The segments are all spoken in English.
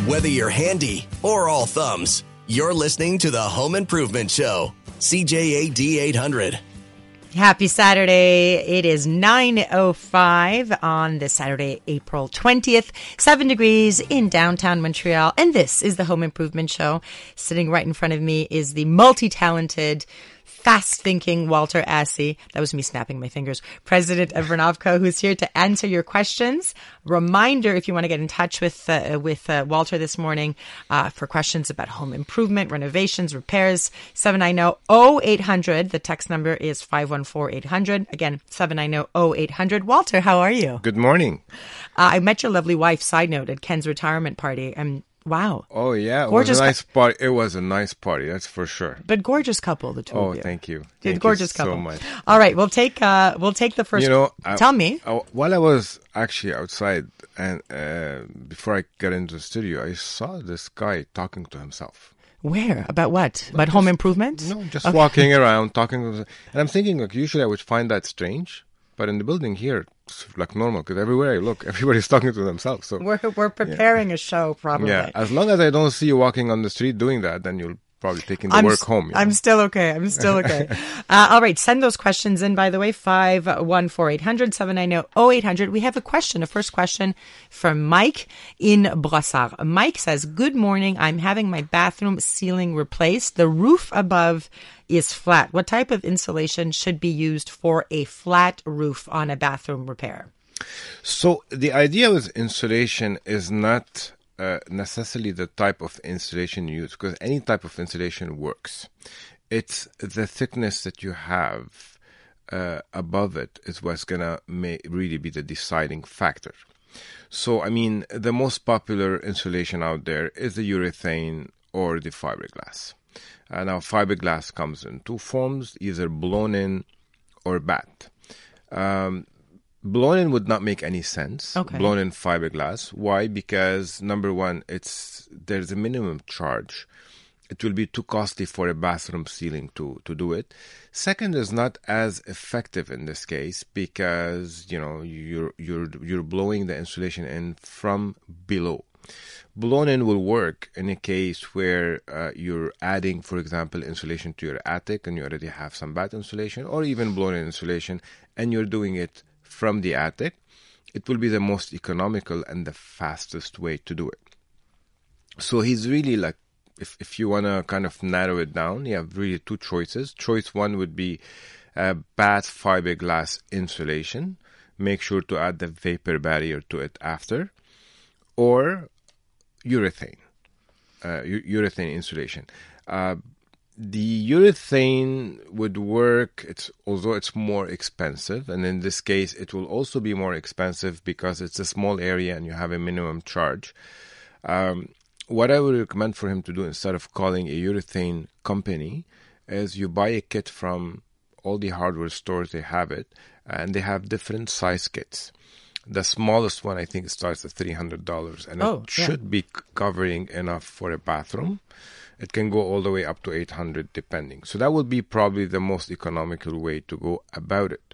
Whether you're handy or all thumbs, you're listening to the Home Improvement Show. CJAD 800. Happy Saturday. It is 9:05 on this Saturday, April 20th, 7 degrees in downtown Montreal. And this is the Home Improvement Show. Sitting right in front of me is the multi-talented, fast-thinking Walter Assey. That was me snapping my fingers. President of Renovco, who's here to answer your questions. Reminder, if you want to get in touch with Walter this morning for questions about home improvement, renovations, repairs, 790-0800. The text number is 514-800. Again, 790-0800. Walter, how are you? Good morning. I met your lovely wife, side note, at Ken's retirement party. Wow. Oh, yeah. It Gorgeous was a nice party. It was a nice party, that's for sure. But gorgeous couple, the two of you. Oh, thank you. Gorgeous you couple. so much. All right, we'll take the first. Tell me. While I was actually outside and before I got into the studio, I saw this guy talking to himself. Where? About what? About home improvement? No, just walking around, talking to himself. And I'm thinking, like, usually I would find that strange. But in the building here, it's like normal because everywhere I look, everybody's talking to themselves. So we're preparing a show, probably. Yeah, as long as I don't see you walking on the street doing that, then you'll probably taking the work home. You know? I'm still okay. All right, send those questions in, by the way, 514-800, 790-0800. We have a first question from Mike in Brossard. Mike says, good morning. I'm having my bathroom ceiling replaced. The roof above is flat. What type of insulation should be used for a flat roof on a bathroom repair? So the idea with insulation is not necessarily the type of insulation you use, because any type of insulation works. It's the thickness that you have above it is what's going to really be the deciding factor. So, I mean, the most popular insulation out there is the urethane or the fiberglass. Now, fiberglass comes in two forms, either blown-in or batt. Blown-in would not make any sense. Okay. Blown-in fiberglass. Why? Because, number one, there's a minimum charge. It will be too costly for a bathroom ceiling to do it. Second, is not as effective in this case because, you know, you're blowing the insulation in from below. Blown-in will work in a case where you're adding, for example, insulation to your attic and you already have some batt insulation, or even blown-in insulation, and you're doing it from the attic. It will be the most economical and the fastest way to do it. So he's really like, if you want to kind of narrow it down, you have really two choices. Choice one would be batt fiberglass insulation. Make sure to add the vapor barrier to it after. Or urethane insulation. The urethane would work, although it's more expensive, and in this case it will also be more expensive because it's a small area and you have a minimum charge. What I would recommend for him to do instead of calling a urethane company is you buy a kit from all the hardware stores, they have it, and they have different size kits. The smallest one, I think, starts at $300, and it should be covering enough for a bathroom. It can go all the way up to $800, depending. So that would be probably the most economical way to go about it.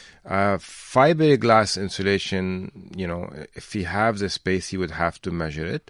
Fiberglass insulation, you know, if he has the space, he would have to measure it.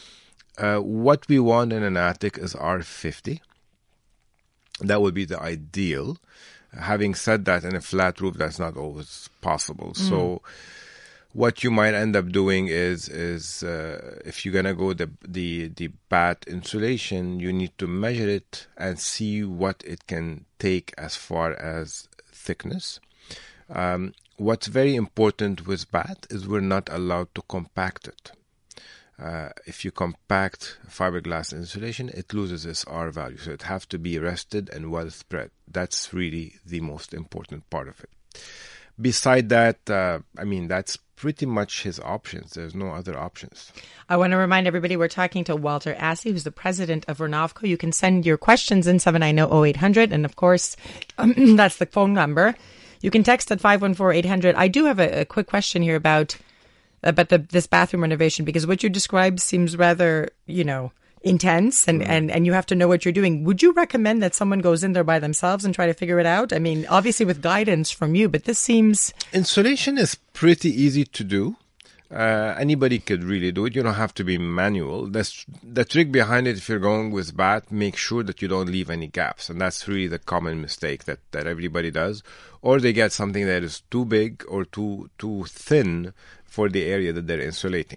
What we want in an attic is R50. That would be the ideal. Having said that, in a flat roof, that's not always possible. So what you might end up doing is if you're going to go the batt insulation, you need to measure it and see what it can take as far as thickness. What's very important with batt is we're not allowed to compact it. If you compact fiberglass insulation, it loses its R value. So it has to be rested and well spread. That's really the most important part of it. Beside that, that's pretty much his options. There's no other options. I want to remind everybody we're talking to Walter Assey, who's the president of Renovco. You can send your questions in 790-0800. And of course, that's the phone number. You can text at 514-800. I do have a quick question here about this bathroom renovation, because what you described seems rather, intense and you have to know what you're doing. Would you recommend that someone goes in there by themselves and try to figure it out? I mean, obviously with guidance from you, but this seems... Insulation is pretty easy to do. Anybody could really do it. You don't have to be manual. The trick behind it, if you're going with bath, make sure that you don't leave any gaps. And that's really the common mistake that everybody does. Or they get something that is too big or too thin for the area that they're insulating.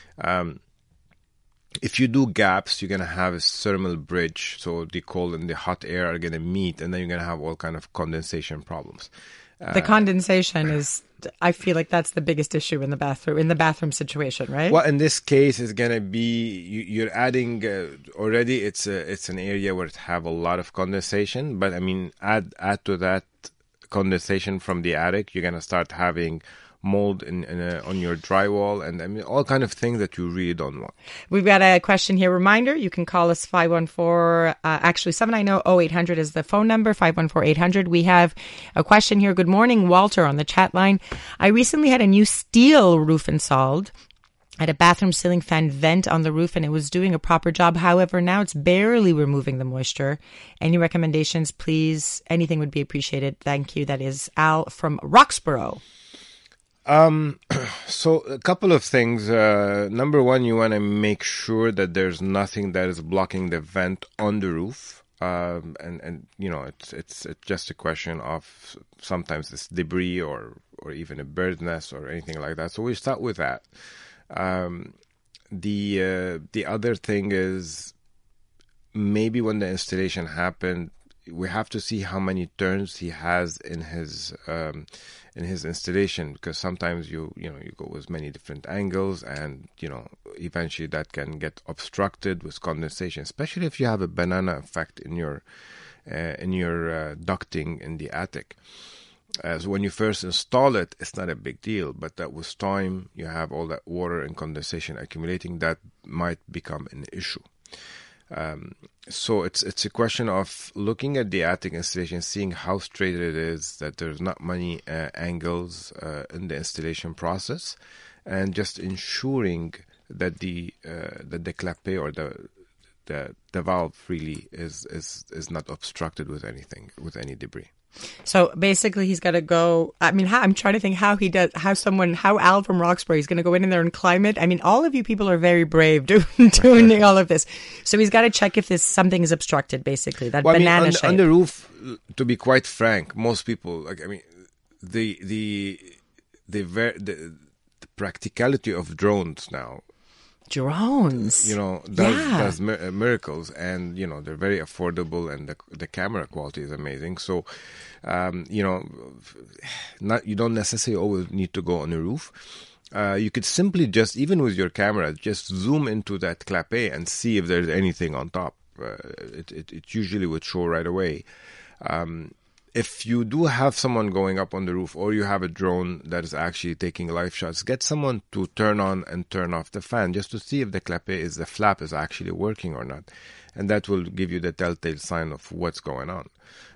If you do gaps, you're going to have a thermal bridge. So the cold and the hot air are going to meet, and then you're going to have all kind of condensation problems. The condensation is, I feel like that's the biggest issue in the bathroom situation, right? Well, in this case, it's going to be, you're adding, already it's an area where it have a lot of condensation, but I mean, add to that condensation from the attic, you're going to start having mold on your drywall, and I mean all kind of things that you really don't want. We've got a question here. Reminder, you can call us 514, actually 790-0800 is the phone number, 514-800. We have a question here. Good morning, Walter, on the chat line. I recently had a new steel roof installed. I had a bathroom ceiling fan vent on the roof and it was doing a proper job. However, now it's barely removing the moisture. Any recommendations, please? Anything would be appreciated. Thank you. That is Al from Roxborough. So a couple of things. Number one, you want to make sure that there's nothing that is blocking the vent on the roof. And you know, it's just a question of sometimes it's debris or even a bird nest or anything like that. So we start with that. The other thing is maybe when the installation happened, we have to see how many turns he has in his installation, because sometimes you go with many different angles, and eventually that can get obstructed with condensation, especially if you have a banana effect in your ducting in the attic. So when you first install it, it's not a big deal, but that with time you have all that water and condensation accumulating, that might become an issue. So it's a question of looking at the attic installation, seeing how straight it is, that there's not many angles in the installation process, and just ensuring that the clapet or the valve really is not obstructed with anything, with any debris. So basically, he's got to go. I mean, I'm trying to think how Al from Roxbury is going to go in there and climb it. I mean, all of you people are very brave doing all of this. So he's got to check if something is obstructed. Basically, that banana shape on the roof. To be quite frank, most people the practicality of drones now. Drones, does miracles, and they're very affordable, and the camera quality is amazing. So, you don't necessarily always need to go on a roof. You could simply even with your camera, just zoom into that clapet and see if there's anything on top. It usually would show right away. If you do have someone going up on the roof, or you have a drone that is actually taking live shots, get someone to turn on and turn off the fan just to see if the flap is actually working or not. And that will give you the telltale sign of what's going on.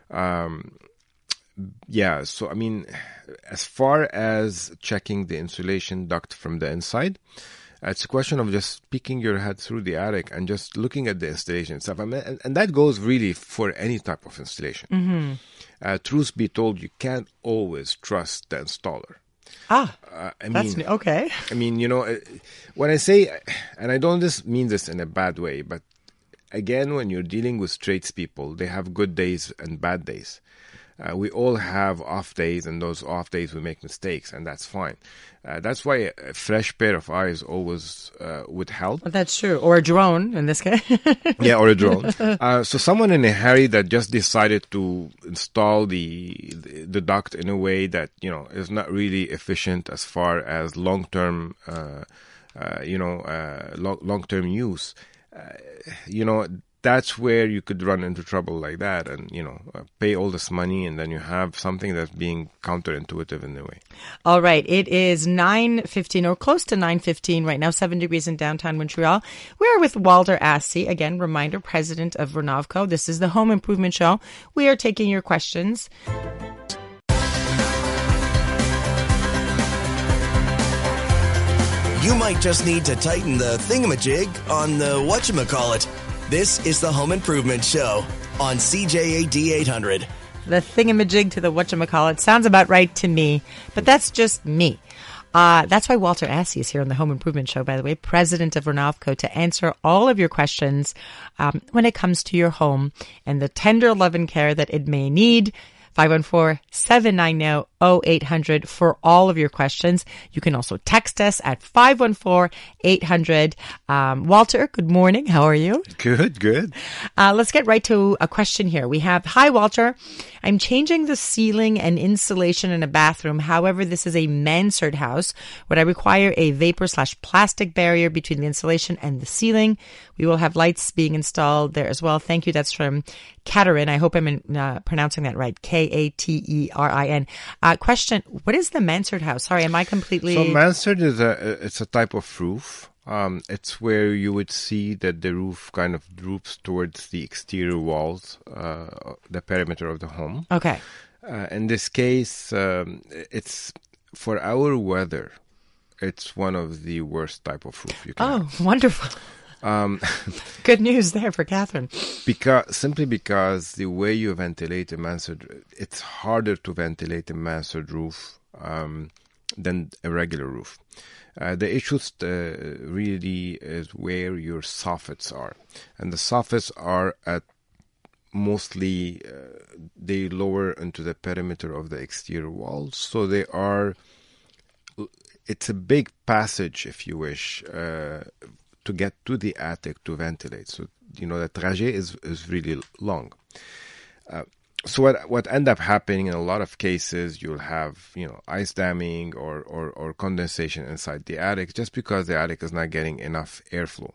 So I mean, as far as checking the insulation duct from the inside, it's a question of just peeking your head through the attic and just looking at the installation itself. I mean, and that goes really for any type of installation. Mm-hmm. Truth be told, you can't always trust the installer. Okay. I mean, when I say, and I don't just mean this in a bad way, but again, when you're dealing with tradespeople, they have good days and bad days. We all have off days, and those off days we make mistakes, and that's fine. That's why a fresh pair of eyes always would help. That's true. Or a drone in this case. Yeah, or a drone. So someone in a hurry that just decided to install the duct in a way that is not really efficient as far as long-term long-term use. That's where you could run into trouble like that, and pay all this money, and then you have something that's being counterintuitive in a way. All right, it is 9:15 or close to 9:15 right now, 7 degrees in downtown Montreal. We're with Walter Assey, again, reminder, president of Renovco. This is the Home Improvement Show. We are taking your questions. You might just need to tighten the thingamajig on the whatchamacallit. This is the Home Improvement Show on CJAD 800. The thingamajig to the whatchamacallit sounds about right to me, but that's just me. That's why Walter Assey is here on the Home Improvement Show, by the way, president of Renavco, to answer all of your questions when it comes to your home and the tender love and care that it may need. 514-790-0800 for all of your questions. You can also text us at 514-800. Walter, good morning. How are you? Good. Let's get right to a question here. We have, hi, Walter. I'm changing the ceiling and insulation in a bathroom. However, this is a mansard house. Would I require a vapor/plastic barrier between the insulation and the ceiling? We will have lights being installed there as well. Thank you. That's from Katerin. I hope I'm pronouncing that right. Katerin. Question, what is the mansard house? Sorry, am I completely... So mansard is it's a type of roof. It's where you would see that the roof kind of droops towards the exterior walls, the perimeter of the home. Okay. In this case, it's for our weather, it's one of the worst type of roof you can have. Wonderful. Good news there for Catherine. Simply because the way you ventilate a mansard, it's harder to ventilate a mansard roof than a regular roof. The issue really is where your soffits are. And the soffits are at mostly, they lower into the perimeter of the exterior walls. So it's a big passage, if you wish, to get to the attic to ventilate. So, the trajet is really long. So what end up happening in a lot of cases, you'll have, ice damming or condensation inside the attic just because the attic is not getting enough airflow.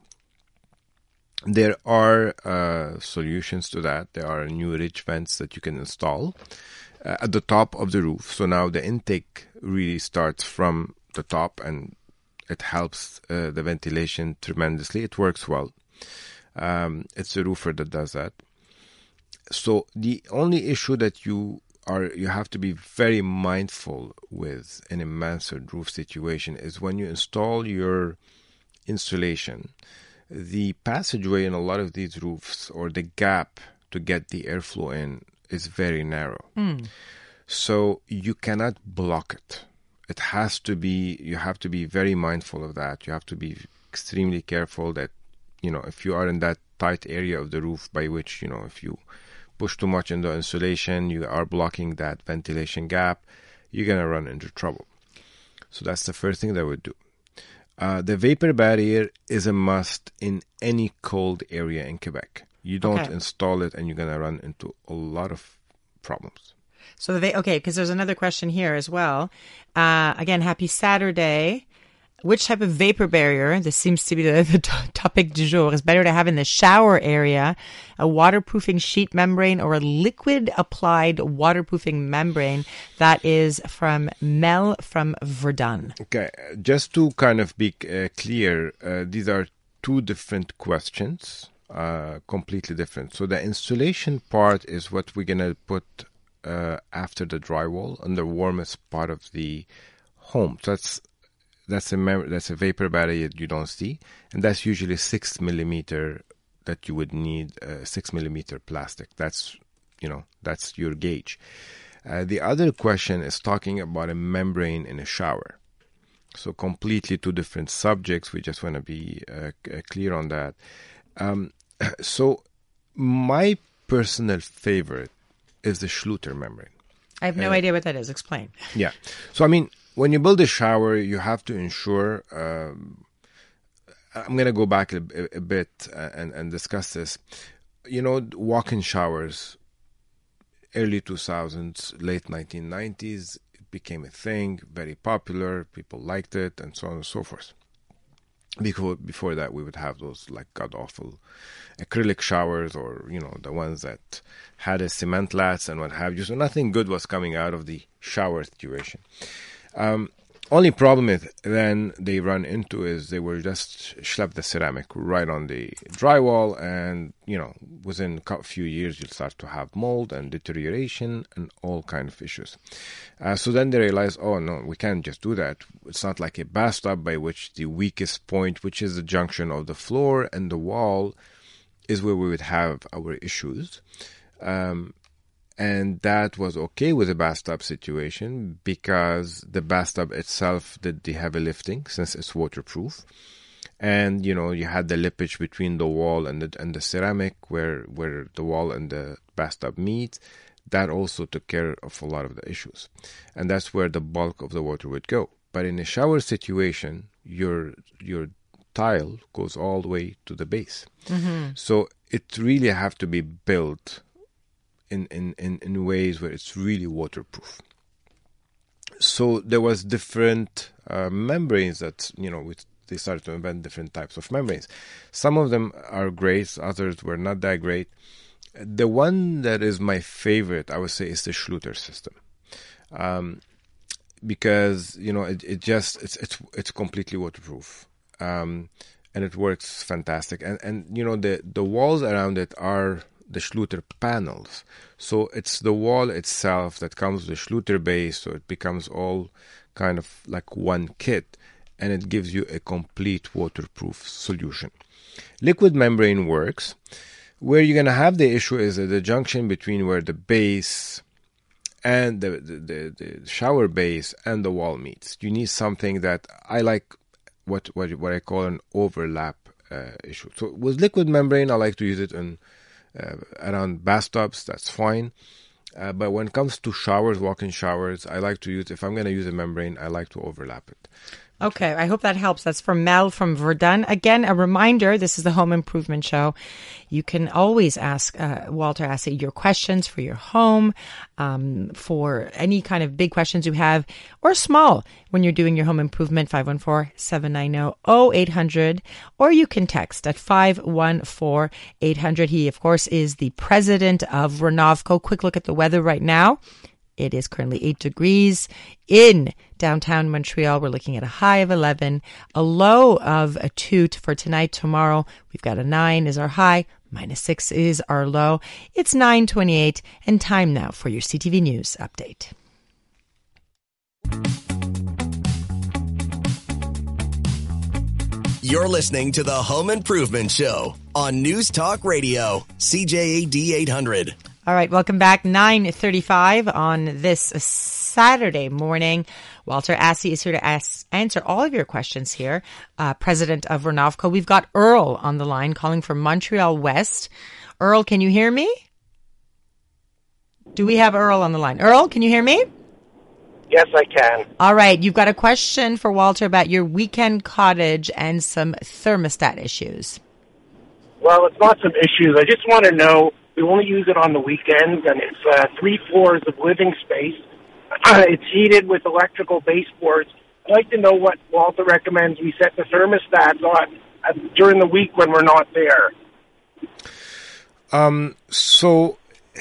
There are solutions to that. There are new ridge vents that you can install at the top of the roof. So now the intake really starts from the top and it helps the ventilation tremendously. It works well. It's a roofer that does that. So the only issue that you have to be very mindful with in a mansard roof situation is when you install your insulation, the passageway in a lot of these roofs or the gap to get the airflow in is very narrow. So you cannot block it. It has to be, you have to be very mindful of that. You have to be extremely careful that, if you are in that tight area of the roof by which, if you push too much into insulation, you are blocking that ventilation gap, you're going to run into trouble. So that's the first thing that I would do. The vapor barrier is a must in any cold area in Quebec. You don't install it and you're going to run into a lot of problems. So, because there's another question here as well. Again, happy Saturday. Which type of vapor barrier, this seems to be the topic du jour, is better to have in the shower area? A waterproofing sheet membrane or a liquid-applied waterproofing membrane? That is from Mel from Verdun. Okay, just to kind of be clear, these are two different questions, completely different. So the insulation part is what we're going to put after the drywall on the warmest part of the home. So that's a vapor barrier you don't see, and that's usually 6 millimeter that you would need 6 millimeter plastic. That's your gauge. The other question is talking about a membrane in a shower. So completely two different subjects. We just want to be clear on that. So my personal favorite is the Schluter membrane. I have no idea what that is. Explain. Yeah. So, when you build a shower, you have to ensure, I'm going to go back a bit and discuss this. Walk-in showers, early 2000s, late 1990s, it became a thing, very popular, people liked it, and so on and so forth. Before that, we would have those god-awful acrylic showers or, the ones that had a cement lats and what have you. So nothing good was coming out of the shower situation. Only problem then they run into is they will just schlep the ceramic right on the drywall, and within a few years you'll start to have mold and deterioration and all kind of issues. So then they realize, oh no, we can't just do that. It's not like a bathtub by which the weakest point, which is the junction of the floor and the wall, is where we would have our issues. And that was okay with the bathtub situation because the bathtub itself did the heavy lifting since it's waterproof. And, you had the lippage between the wall and the ceramic where the wall and the bathtub meet. That also took care of a lot of the issues. And that's where the bulk of the water would go. But in a shower situation, your tile goes all the way to the base. Mm-hmm. So it really have to be built in ways where it's really waterproof. So there was different membranes that, they started to invent different types of membranes. Some of them are great, others were not that great. The one that is my favorite, I would say, is the Schluter system. Because, it's completely waterproof. And it works fantastic. And the walls around it are the Schluter panels. So it's the wall itself that comes with the Schluter base, so it becomes all kind of like one kit, and it gives you a complete waterproof solution. Liquid membrane works. Where you're going to have the issue is at the junction between where the base and the shower base and the wall meets. You need something that I like, what I call an overlap issue. So with liquid membrane, I like to use it around bathtubs. That's fine. But when it comes to showers, walk-in showers, I like to use, if I'm going to use a membrane, I like to overlap it. Okay, I hope that helps. That's from Mel from Verdun. Again, a reminder, this is the Home Improvement Show. You can always ask Walter Assay your questions for your home, for any kind of big questions you have, or small, when you're doing your home improvement, 514-790-0800, or you can text at 514-800. He, of course, is the president of Renovco. Quick look at the weather right now. It is currently 8 degrees in downtown Montreal. We're looking at a high of 11, a low of a 2 for tonight. Tomorrow, we've got a 9 is our high, -6 is our low. It's 9:28, and time now for your CTV News update. You're listening to the Home Improvement Show on News Talk Radio, CJAD 800. All right, welcome back. 9:35 on this Saturday morning. Walter Assay is here to answer all of your questions here, president of Renovco. We've got Earl on the line calling from Montreal West. Earl, can you hear me? Do we have Earl on the line? Earl, can you hear me? Yes, I can. All right, you've got a question for Walter about your weekend cottage and some thermostat issues. Well, it's not some issues. I just want to know, we only use it on the weekends, and it's 3 floors of living space. It's heated with electrical baseboards. I'd like to know what Walter recommends we set the thermostats on during the week when we're not there. So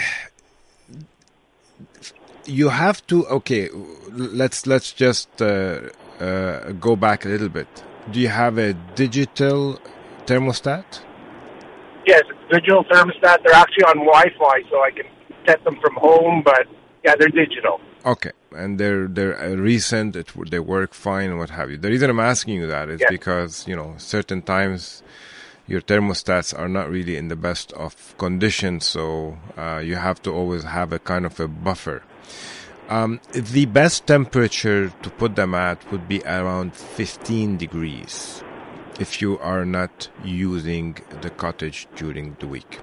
you have to, okay, let's just go back a little bit. Do you have a digital thermostat? Yes, digital thermostat. They're actually on Wi-Fi, so I can set them from home, but yeah, they're digital. Okay, and they're recent. They work fine and what have you. The reason I'm asking you that is because certain times your thermostats are not really in the best of condition, so you have to always have a kind of a buffer. The best temperature to put them at would be around 15 degrees. If you are not using the cottage during the week.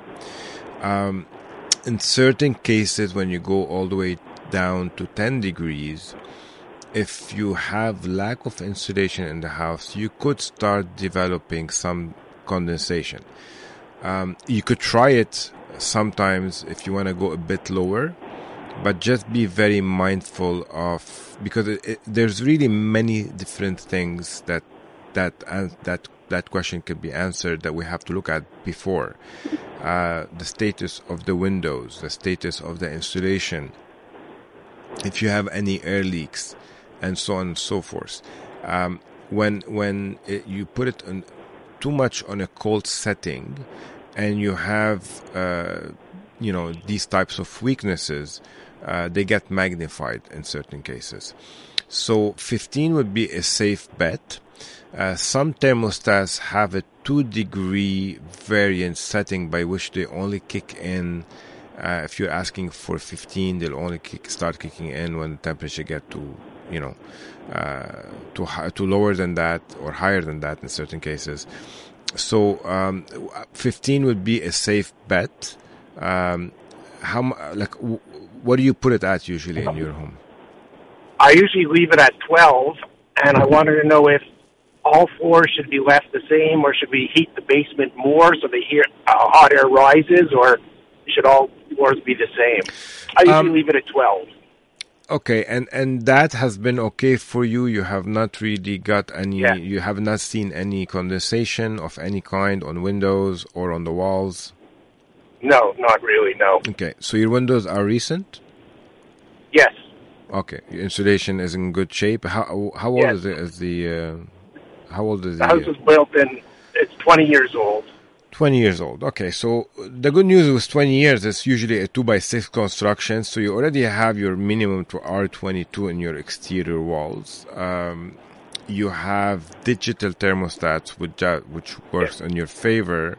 In certain cases, when you go all the way down to 10 degrees, if you have lack of insulation in the house, you could start developing some condensation. You could try it sometimes if you want to go a bit lower, but just be very mindful of, because there's really many different things that question could be answered that we have to look at before. The status of the windows, the status of the insulation, if you have any air leaks, and so on and so forth. When you put it on too much on a cold setting, and you have these types of weaknesses, they get magnified in certain cases. So 15 would be a safe bet. Some thermostats have a 2-degree variant setting by which they only kick in If you're asking for 15, they'll only start kicking in when the temperature get to, to lower than that or higher than that in certain cases. So 15 would be a safe bet. What do you put it at usually in your home? I usually leave it at 12, and I wanted to know if all floors should be left the same, or should we heat the basement more so the hot air rises, or should all floors be the same? I usually leave it at 12. Okay, and that has been okay for you? You have not really got any, you have not seen any condensation of any kind on windows or on the walls? No, not really, no. Okay, so your windows are recent? Yes. Okay, your insulation is in good shape. How old is the how old is the house was built it's 20 years old. 20 years old. Okay, so the good news with 20 years is usually a 2x6 construction, so you already have your minimum to R22 in your exterior walls. You have digital thermostats which works in your favor.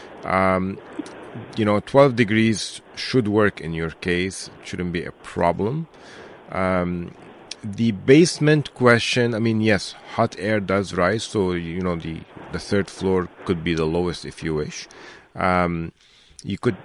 12 degrees should work in your case. It shouldn't be a problem. The basement question, I mean, yes, hot air does rise, so the third floor could be the lowest if you wish. You could,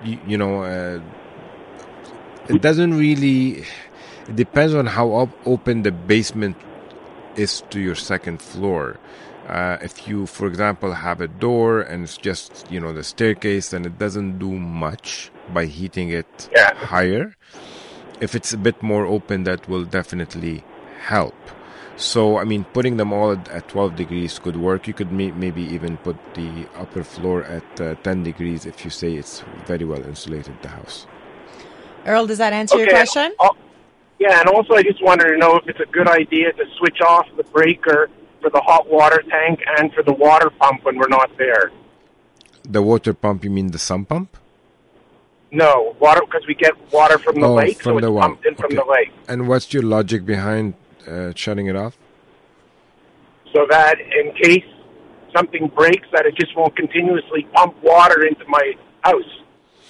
it doesn't really, it depends on how open the basement is to your second floor. If you, for example, have a door and it's just, the staircase, then it doesn't do much by heating it higher. If it's a bit more open, that will definitely help. So, I mean, putting them all at 12 degrees could work. You could maybe even put the upper floor at 10 degrees if you say it's very well insulated, the house. Earl, does that answer your question? Yeah, and also I just wanted to know if it's a good idea to switch off the breaker for the hot water tank and for the water pump when we're not there. The water pump, you mean the sump pump? No, water, because we get water from the lake, from so it's pumped in from the lake. And what's your logic behind shutting it off? So that in case something breaks, that it just won't continuously pump water into my house.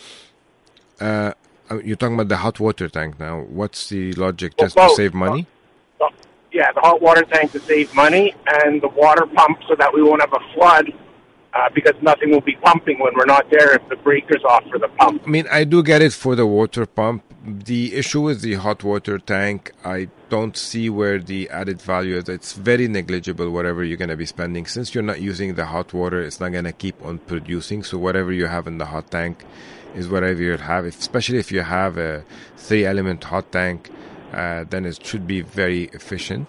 You're talking about the hot water tank now. What's the logic? Just to save money? Yeah, the hot water tank to save money, and the water pump so that we won't have a flood. Because nothing will be pumping when we're not there if the breaker's off for the pump. I mean, I do get it for the water pump. The issue with the hot water tank, I don't see where the added value is. It's very negligible, whatever you're going to be spending. Since you're not using the hot water, it's not going to keep on producing. So whatever you have in the hot tank is whatever you'll have. Especially if you have a 3-element hot tank, then it should be very efficient.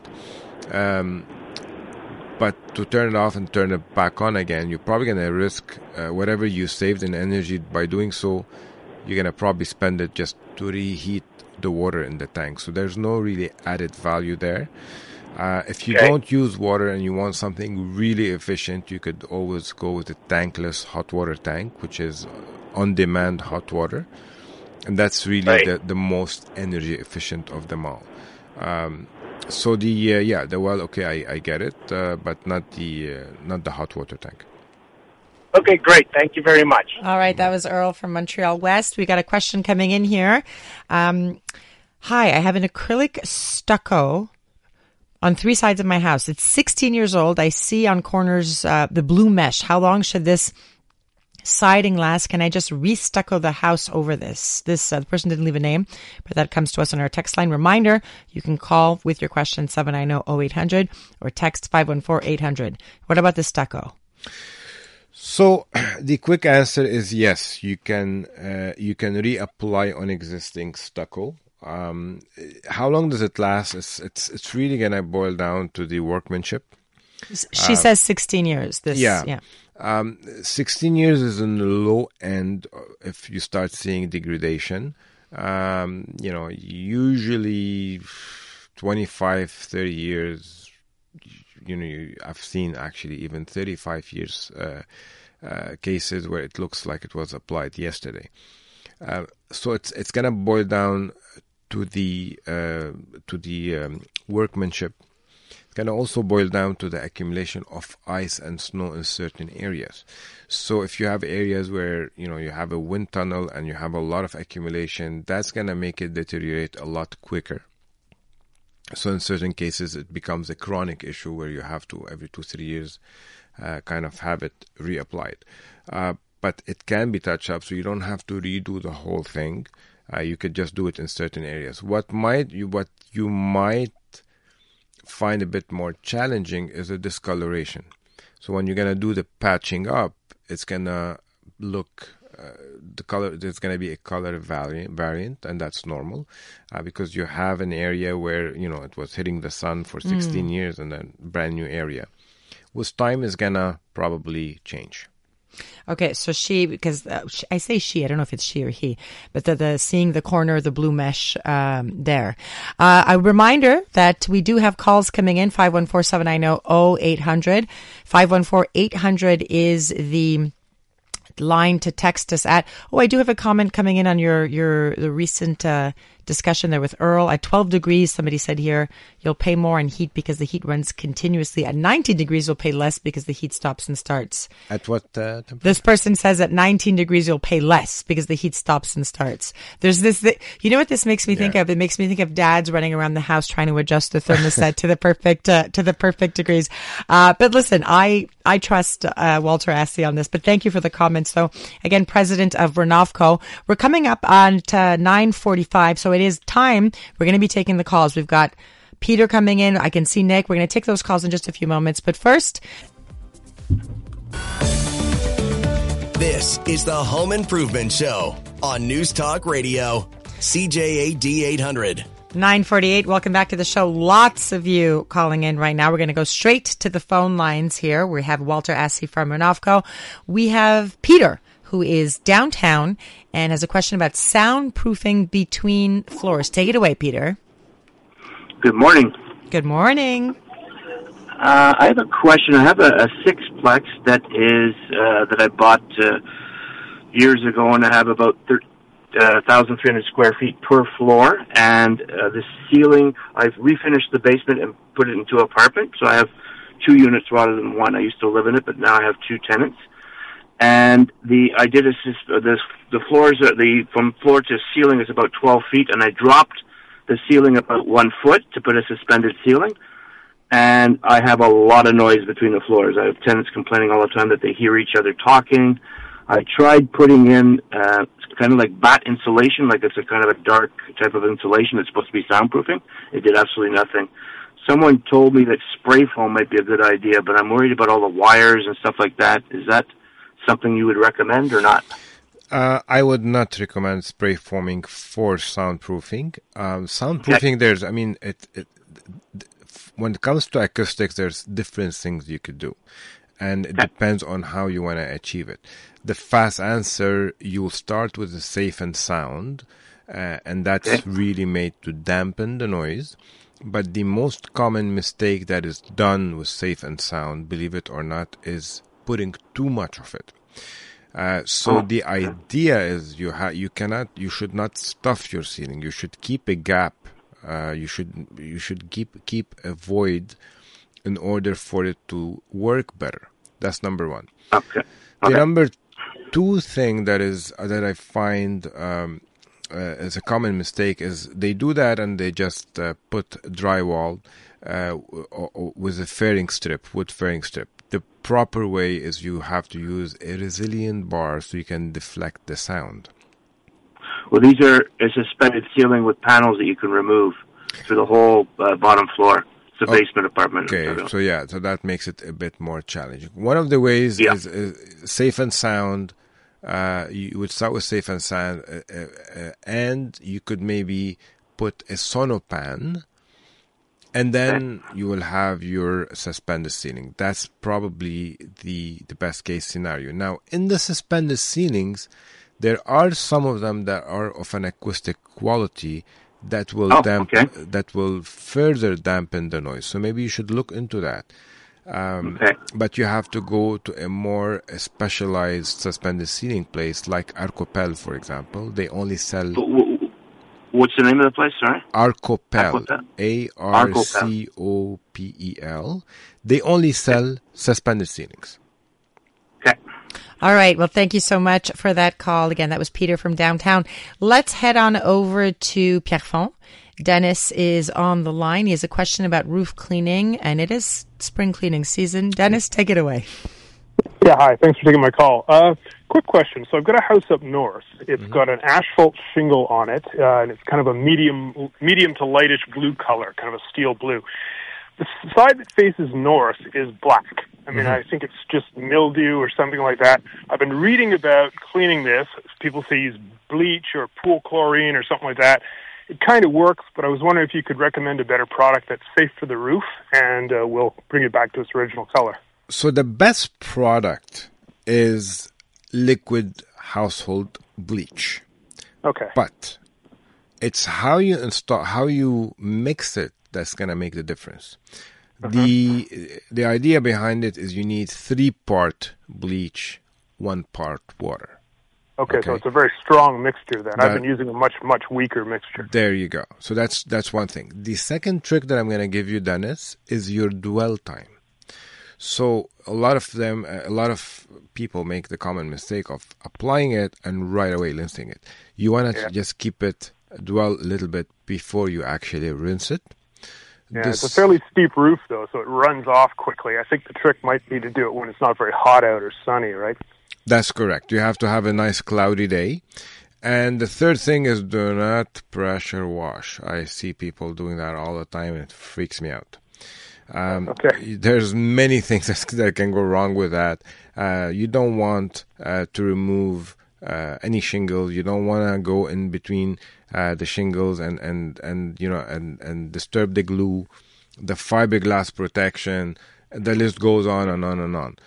But to turn it off and turn it back on again, you're probably going to risk whatever you saved in energy by doing so. You're going to probably spend it just to reheat the water in the tank. So there's no really added value there. If you don't use water and you want something really efficient, you could always go with a tankless hot water tank, which is on-demand hot water. And that's really the most energy efficient of them all. So the well, okay, I get it, but not the hot water tank. Okay, great. Thank you very much. All right, that was Earl from Montreal West. We got a question coming in here. Hi, I have an acrylic stucco on 3 sides of my house. It's 16 years old. I see on corners the blue mesh. How long should this siding last? Can I just restucco the house over this? The person didn't leave a name, but that comes to us on our text line. Reminder, you can call with your question 790-0800 or text 514-800. What about the stucco? So the quick answer is yes. You can reapply on existing stucco. How long does it last? It's really gonna boil down to the workmanship. She says 16 years. 16 years is in the low end if you start seeing degradation. Usually 25, 30 years, I've seen actually even 35 years cases where it looks like it was applied yesterday. So it's going to boil down to the workmanship. can also boil down to the accumulation of ice and snow in certain areas. So if you have areas where, you have a wind tunnel and you have a lot of accumulation, that's going to make it deteriorate a lot quicker. So in certain cases, it becomes a chronic issue where you have to, every 2-3 years, kind of have it reapplied. But it can be touched up, so you don't have to redo the whole thing. You could just do it in certain areas. What you might find a bit more challenging is the discoloration. So when you're going to do the patching up, it's going to look the color. There's going to be a color variant, and that's normal because you have an area where it was hitting the sun for 16 years, and then brand new area. With time, is going to probably change. Okay, so because I say she, I don't know if it's she or he, but the seeing the corner of the blue mesh there. A reminder that we do have calls coming in, 514-790-0800. 514-800 is the line to text us at. Oh, I do have a comment coming in on the recent discussion there with Earl. At 12 degrees, somebody said here, you'll pay more on heat because the heat runs continuously. At 19 degrees, you'll pay less because the heat stops and starts. At what temperature? This person says at 19 degrees, you'll pay less because the heat stops and starts. There's this, you know what this makes me think of? It makes me think of dads running around the house trying to adjust the thermostat to the perfect degrees. But listen, I trust Walter Assay on this, but thank you for the comments. So again, president of Renovco. We're coming up on to 9:45, so it is time. We're going to be taking the calls. We've got Peter coming in. I can see Nick. We're going to take those calls in just a few moments. But first, this is the Home Improvement Show on News Talk Radio, CJAD 800. 9:48. Welcome back to the show. Lots of you calling in right now. We're going to go straight to the phone lines here. We have Walter Assay from Renovco. We have Peter, who is downtown and has a question about soundproofing between floors. Take it away, Peter. Good morning. Good morning. I have a question. I have a sixplex that I bought years ago, and I have about 1,300 square feet per floor. And the ceiling, I've refinished the basement and put it into an apartment, so I have 2 units rather than 1. I used to live in it, but now I have 2 tenants. And I did the floors from floor to ceiling is about 12 feet, and I dropped the ceiling about 1 foot to put a suspended ceiling. And I have a lot of noise between the floors. I have tenants complaining all the time that they hear each other talking. I tried putting in kind of like bat insulation, like it's a kind of a dark type of insulation that's supposed to be soundproofing. It did absolutely nothing. Someone told me that spray foam might be a good idea, but I'm worried about all the wires and stuff like that. Is that something you would recommend or not? I would not recommend spray foaming for soundproofing. Soundproofing, when it comes to acoustics, there's different things you could do, and it depends on how you want to achieve it. The fast answer, you'll start with the safe and sound, and that's really made to dampen the noise. But the most common mistake that is done with safe and sound, believe it or not, is putting too much of it. The idea is you should not stuff your ceiling. You should keep a gap. You should keep a void in order for it to work better. That's number one. Okay. The number 2 thing that I find is a common mistake is they do that and they just put drywall with a wood fairing strip. The proper way is you have to use a resilient bar so you can deflect the sound. Well, these are a suspended ceiling with panels that you can remove for the whole bottom floor. It's a basement apartment. Okay, so that makes it a bit more challenging. One of the ways is safe and sound. You would start with safe and sound, and you could maybe put a sonopan, and then you will have your suspended ceiling. That's probably the best case scenario. Now, in the suspended ceilings, there are some of them that are of an acoustic quality that will that will further dampen the noise. So maybe you should look into that. But you have to go to a more specialized suspended ceiling place like Arcopel, for example. They only sell... What's the name of the place? Sorry. Arcopel. Arcopel. They only sell suspended ceilings. Okay. All right. Well, thank you so much for that call. Again, that was Peter from downtown. Let's head on over to Pierrefonds. Dennis is on the line. He has a question about roof cleaning, and it is spring cleaning season. Dennis, take it away. Yeah, hi. Thanks for taking my call. Quick question. So I've got a house up north. It's got an asphalt shingle on it, and it's kind of a medium to lightish blue color, kind of a steel blue. The side that faces north is black. I mean, I think it's just mildew or something like that. I've been reading about cleaning this. People say use bleach or pool chlorine or something like that. It kind of works, but I was wondering if you could recommend a better product that's safe for the roof and will bring it back to its original color. So the best product is liquid household bleach. Okay. But it's how you mix it that's going to make the difference. The idea behind it is you need 3-part bleach, 1 part water. Okay, so it's a very strong mixture then. I've been using a much, much weaker mixture. There you go. So that's one thing. The second trick that I'm going to give you, Dennis, is your dwell time. So a lot of people make the common mistake of applying it and right away rinsing it. You want to just keep it dwell a little bit before you actually rinse it. Yeah, it's a fairly steep roof though, so it runs off quickly. I think the trick might be to do it when it's not very hot out or sunny, right? That's correct. You have to have a nice cloudy day. And the third thing is do not pressure wash. I see people doing that all the time and it freaks me out. There's many things that can go wrong with that. You don't want to remove any shingles. You don't want to go in between the shingles and disturb the glue, the fiberglass protection. The list goes on and on and on.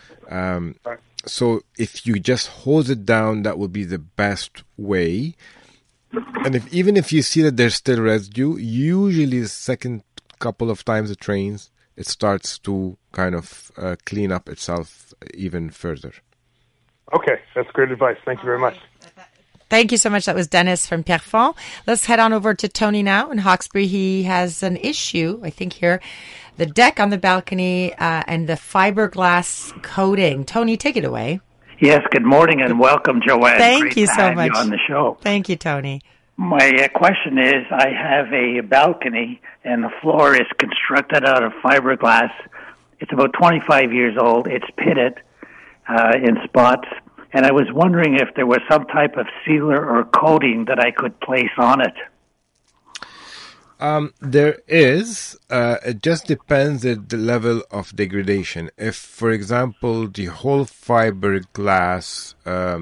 So if you just hose it down, that would be the best way. And even if you see that there's still residue, usually the second couple of times it rains, it starts to kind of clean up itself even further. Okay, that's great advice. Thank you very much. Thank you so much. That was Dennis from Pierrefonds. Let's head on over to Tony now in Hawkesbury. He has an issue, I think here, the deck on the balcony and the fiberglass coating. Tony, take it away. Yes, good morning and welcome, Joanne. Thank you so much. You on the show. Thank you, Tony. My question is, I have a balcony and the floor is constructed out of fiberglass. It's about 25 years old. It's pitted in spots. And I was wondering if there was some type of sealer or coating that I could place on it. There is. It just depends at the level of degradation. If, for example, the whole fiberglass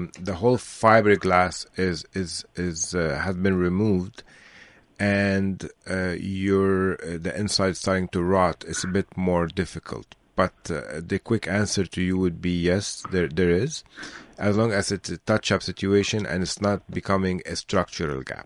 has been removed, and the inside starting to rot, it's a bit more difficult. But the quick answer to you would be yes, there is, as long as it's a touch-up situation and it's not becoming a structural gap.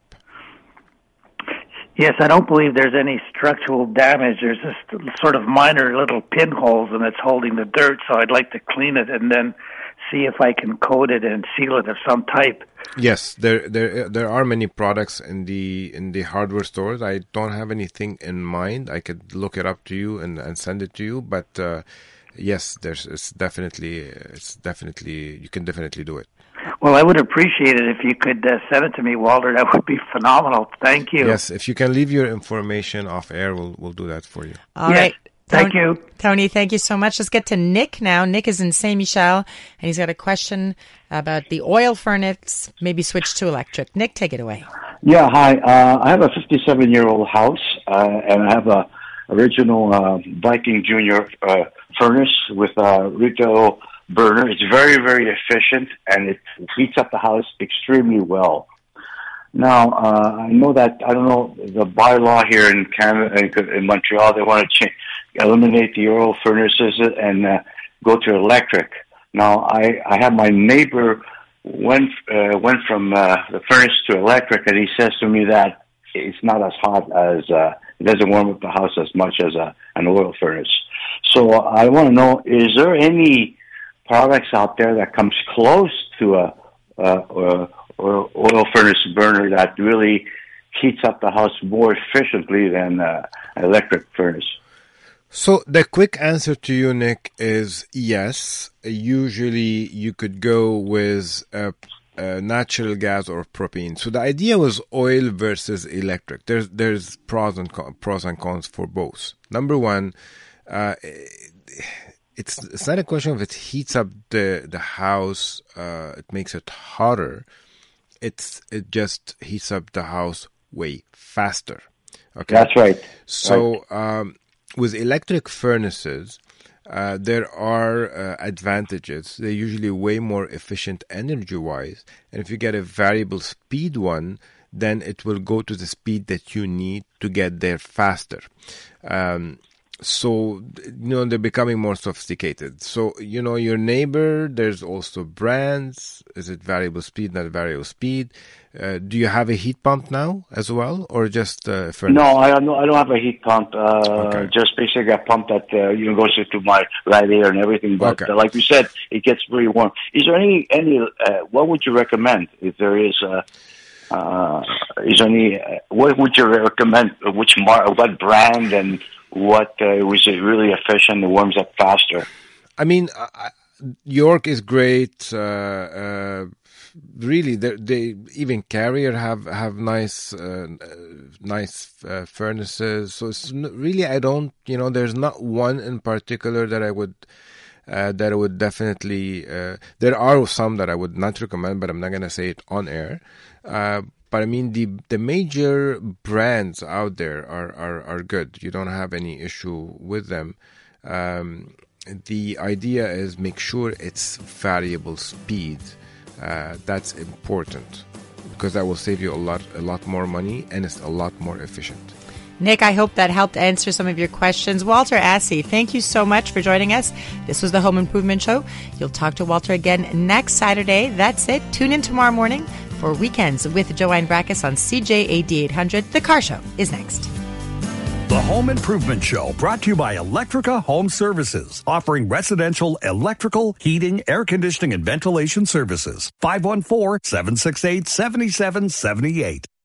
Yes, I don't believe there's any structural damage. There's just sort of minor little pinholes, and it's holding the dirt, so I'd like to clean it and then see if I can coat it and seal it of some type. Yes, there are many products in the hardware stores. I don't have anything in mind. I could look it up to you and send it to you, but yes, it's definitely you can definitely do it. Well, I would appreciate it if you could send it to me, Walter. That would be phenomenal. Thank you. Yes, if you can leave your information off air, we'll do that for you. All right. Thank you. Tony, thank you so much. Let's get to Nick now. Nick is in Saint-Michel, and he's got a question about the oil furnace, maybe switch to electric. Nick, take it away. Yeah, hi. I have a 57-year-old house, and I have a original Viking Junior furnace with a Rito burner. It's very, very efficient, and it heats up the house extremely well. Now, I know that, I don't know, the bylaw here in Canada, in Montreal, they want to eliminate the oil furnaces and go to electric. Now, I have my neighbor went from the furnace to electric, and he says to me that it's not as hot as, it doesn't warm up the house as much as an oil furnace. So I want to know, is there any products out there that comes close to a oil furnace burner that really heats up the house more efficiently than an electric furnace. So the quick answer to you, Nick, is yes. Usually you could go with natural gas or propane. So the idea was oil versus electric. There's pros and cons for both. Number one, it's not a question of it heats up the house, it makes it hotter. It just heats up the house way faster. Okay, that's right. So with electric furnaces, there are advantages. They're usually way more efficient energy-wise. And if you get a variable speed one, then it will go to the speed that you need to get there faster. So, they're becoming more sophisticated. So, your neighbor, there's also brands. Is it variable speed, not variable speed? Do you have a heat pump now as well, or just furnace? No, I don't have a heat pump. Okay. Just basically a pump that goes into my radiator and everything. But okay. Like you said, it gets very warm. Is there any what would you recommend if there is? Is there any? What would you recommend? What brand and what was it really efficient? It warms up faster. I mean, York is great. Really, they even Carrier have nice furnaces. So it's really, I don't, there's not one in particular that I would definitely. There are some that I would not recommend, but I'm not gonna say it on air. But I mean, the major brands out there are good. You don't have any issue with them. The idea is make sure it's variable speed. That's important because that will save you a lot more money, and it's a lot more efficient. Nick, I hope that helped answer some of your questions. Walter Assey, thank you so much for joining us. This was the Home Improvement Show. You'll talk to Walter again next Saturday. That's it. Tune in tomorrow morning for Weekends with Joanne Brackus on CJAD 800. The Car Show is next. The Home Improvement Show, brought to you by Electrica Home Services, offering residential electrical, heating, air conditioning, and ventilation services. 514-768-7778.